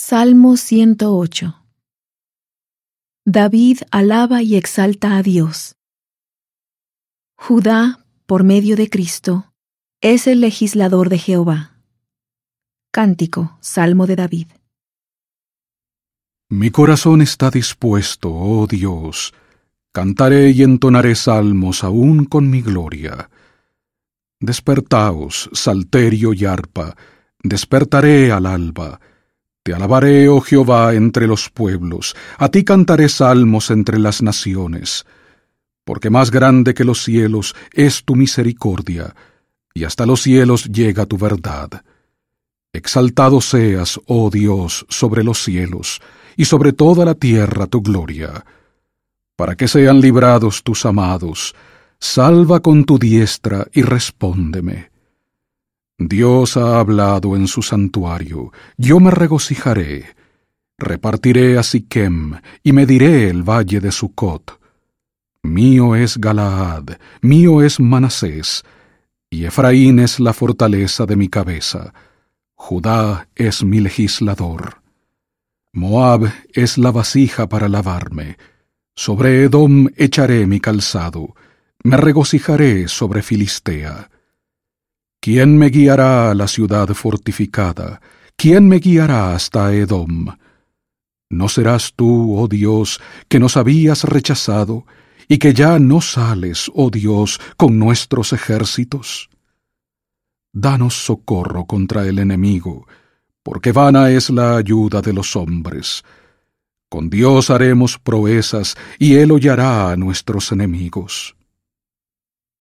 Salmo 108. David alaba y exalta a Dios. Judá, por medio de Cristo, es el legislador de Jehová. Cántico, Salmo de David. Mi corazón está dispuesto, oh Dios. Cantaré y entonaré salmos aún con mi gloria. Despertaos, salterio y arpa, despertaré al alba. Te alabaré, oh Jehová, entre los pueblos, a ti cantaré salmos entre las naciones. Porque más grande que los cielos es tu misericordia, y hasta los cielos llega tu verdad. Exaltado seas, oh Dios, sobre los cielos, y sobre toda la tierra tu gloria. Para que sean librados tus amados, salva con tu diestra y respóndeme. Dios ha hablado en su santuario, yo me regocijaré. Repartiré a Siquem y mediré el valle de Sucot. Mío es Galaad, mío es Manasés, y Efraín es la fortaleza de mi cabeza. Judá es mi legislador. Moab es la vasija para lavarme. Sobre Edom echaré mi calzado, me regocijaré sobre Filistea. ¿Quién me guiará a la ciudad fortificada? ¿Quién me guiará hasta Edom? ¿No serás tú, oh Dios, que nos habías rechazado, y que ya no sales, oh Dios, con nuestros ejércitos? Danos socorro contra el enemigo, porque vana es la ayuda de los hombres. Con Dios haremos proezas, y Él hollará a nuestros enemigos.